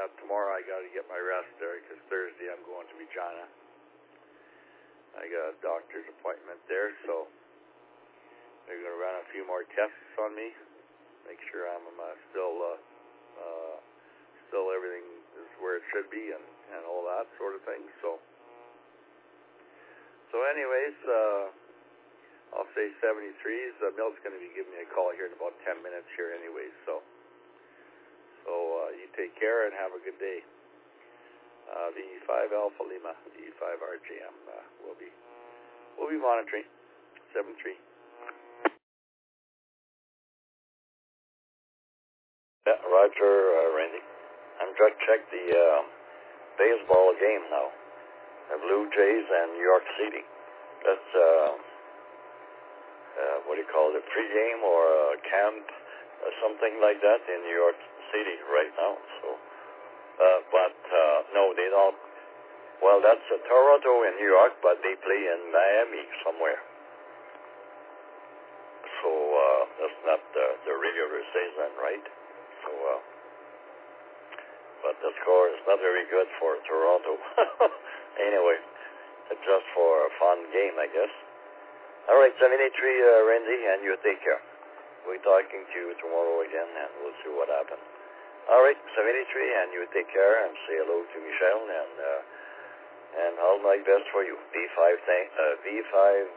tomorrow I got to get my rest there because Thursday I'm going to Regina. I got a doctor's appointment there, so they're going to run a few more tests on me, make sure I'm still everything is where it should be and all that sort of thing. So anyways, I'll say 73s. Milt's going to be giving me a call here in about 10 minutes here anyways. So you take care and have a good day. V5 Alpha Lima, V5 RJM will be monitoring 73. Yeah, Roger, Randy. I'm trying to check the baseball game now. The Blue Jays and New York City. That's what do you call it? A pregame or a camp, or something like that in New York City right now. So, but no, they don't. Well, that's Toronto in New York, but they play in Miami somewhere. So that's not the regular season, right? So, but the score is not very good for Toronto. Anyway, it's just for a fun game, I guess. All right, 73, Randy, and you take care. We're talking to you tomorrow again, and we'll see what happens. All right, 73, and you take care, and say hello to Michelle, and all my best for you. V5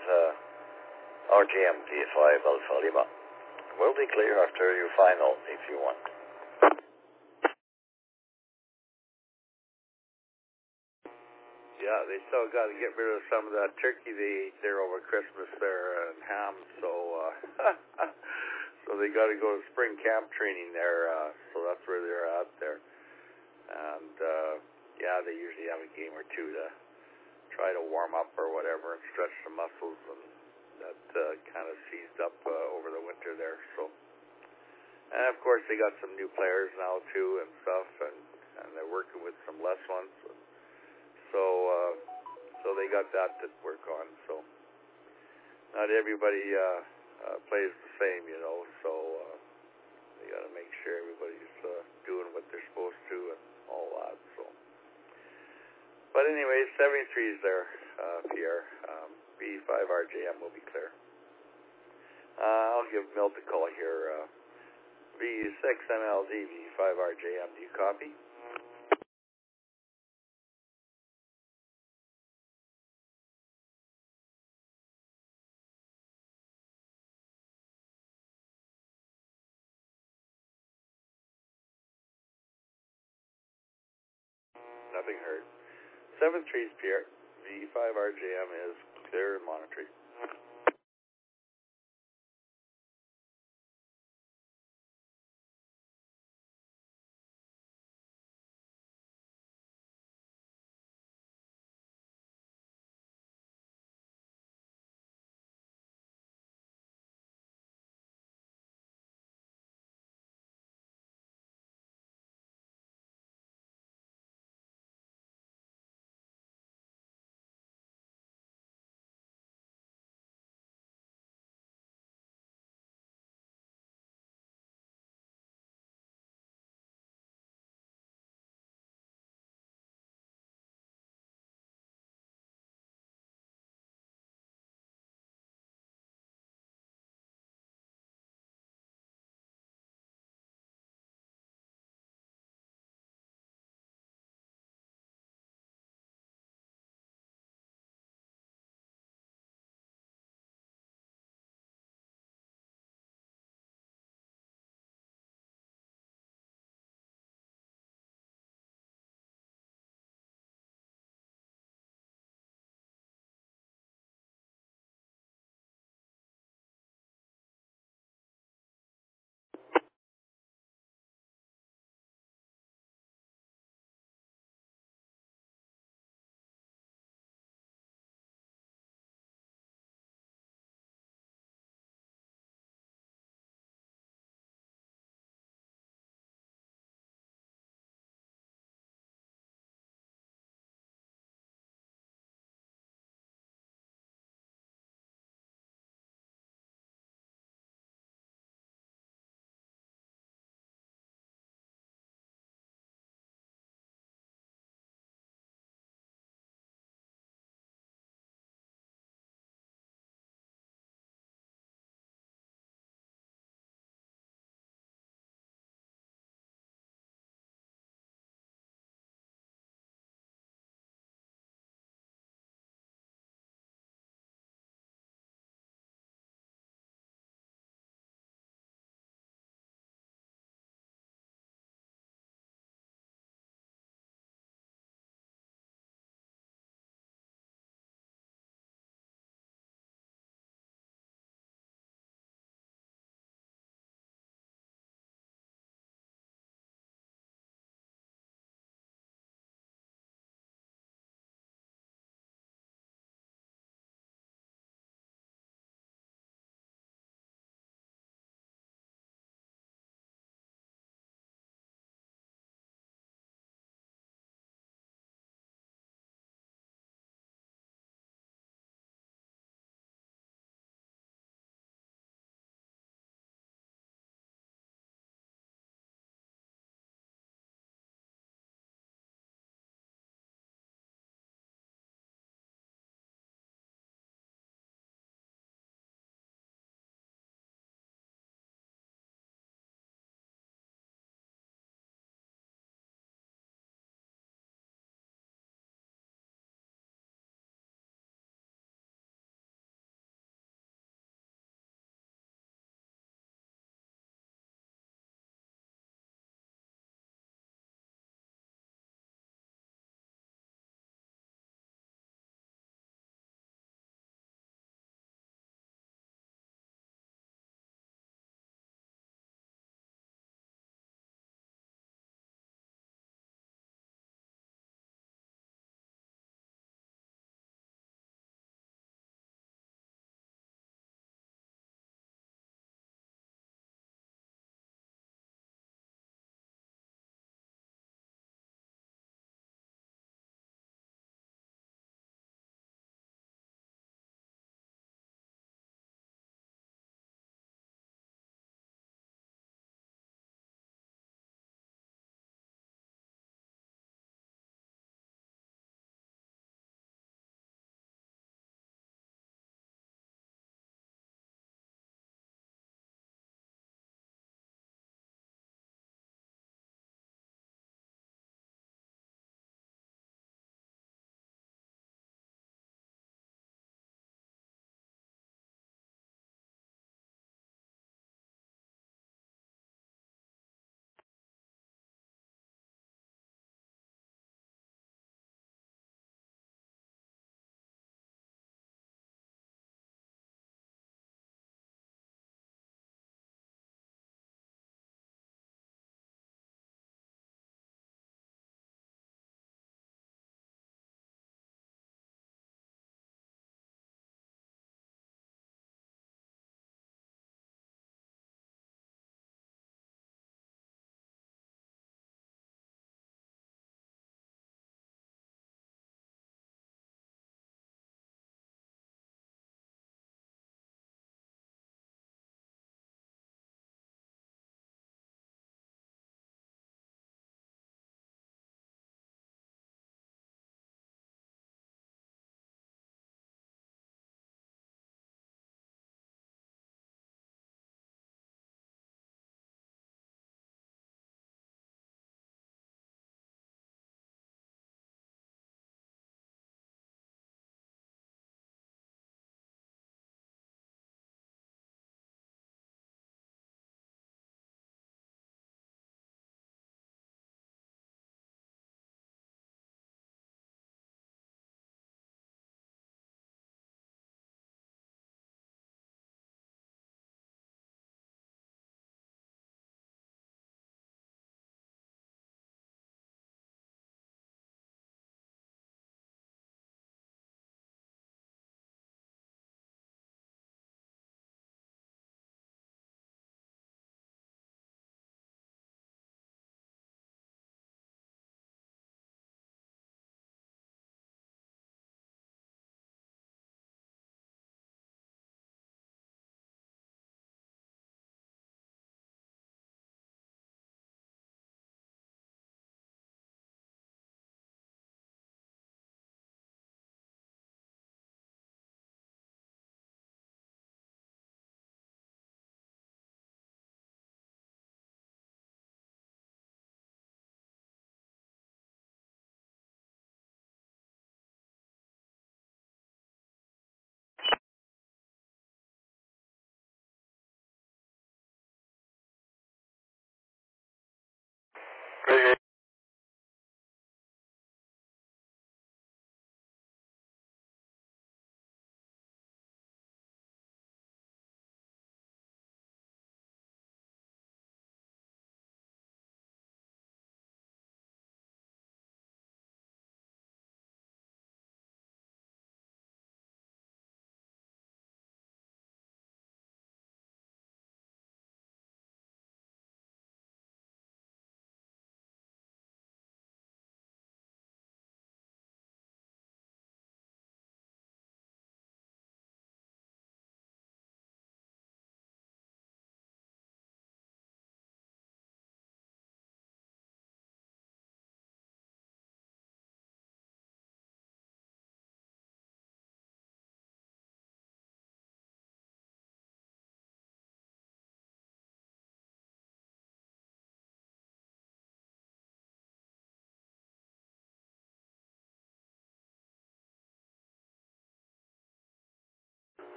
RGM, V5 Alpha Lima. We'll be clear after you final, if you want. Yeah, they still got to get rid of some of that turkey they ate there over Christmas there and ham, so they got to go to spring camp training there, so that's where they're at there. And yeah, they usually have a game or two to try to warm up or whatever and stretch the muscles, and that kind of seized up over the winter there. So, and of course they got some new players now too and stuff, and they're working with some less ones. So they got that to work on. So not everybody plays the same, you know. So they got to make sure everybody's doing what they're supposed to and all that. So, but anyway, 73's there, Pierre. B5 RJM will be clear. I'll give Milt a call here. V6 MLD, V5 RJM. Do you copy? Nothing heard. 73's Pierre. V5 RJM is clear and monitoring.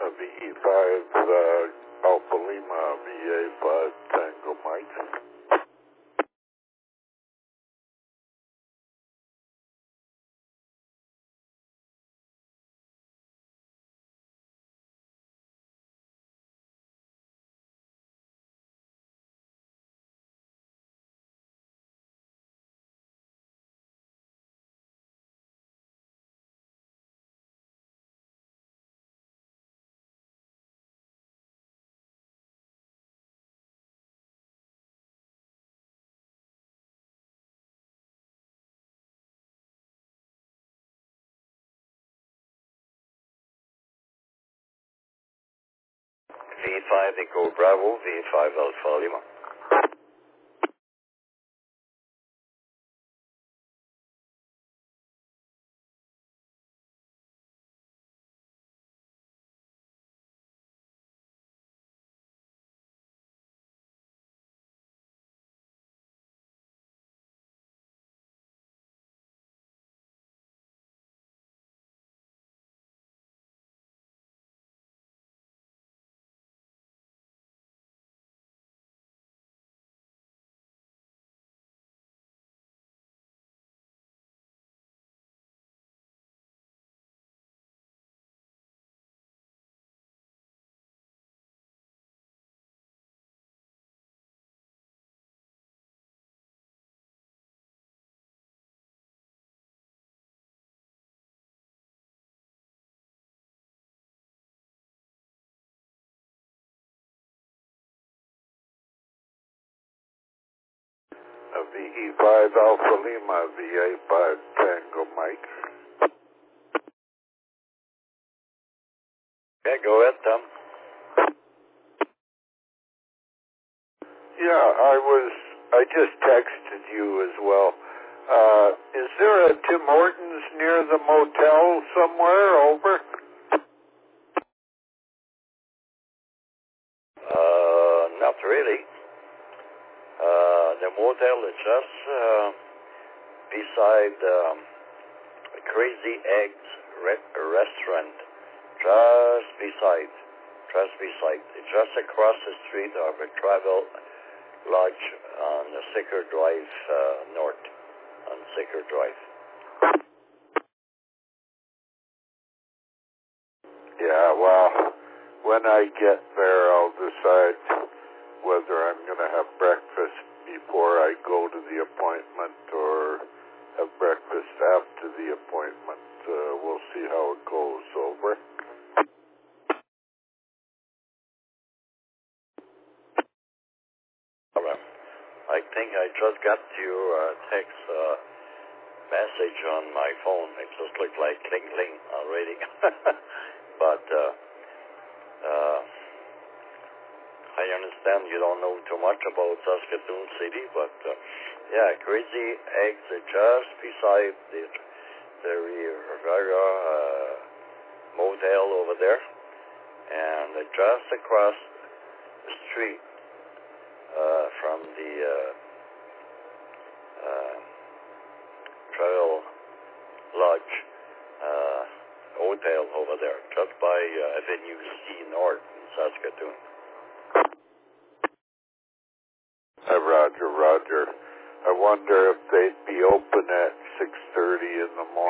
VE5 Alpha Lima, VA5 Tango Mike. V5 Echo Bravo, V5 Alpha Lima. VE5 Alpha Lima, VA5 Tango Mike. Okay, go ahead, Tom. Yeah, I just texted you as well. Is there a Tim Hortons near the motel somewhere? Over? Not really. The motel is just beside Crazy Eggs restaurant. Just beside. It's just across the street of a travel lodge on the Sicker Drive north. On Sicker Drive. Yeah, well, when I get there, I'll decide whether I'm going to have breakfast before I go to the appointment or have breakfast after the appointment. We'll see how it goes. Over. All right. I think I just got your text message on my phone. It just looked like cling cling already. But I understand you don't know too much about Saskatoon City, but yeah, Crazy Eggs are just beside the Riviera motel over there, and just across the street from the Trail Lodge hotel over there, just by Avenue C North in Saskatoon. Roger. I wonder if they'd be open at 6:30 in the morning.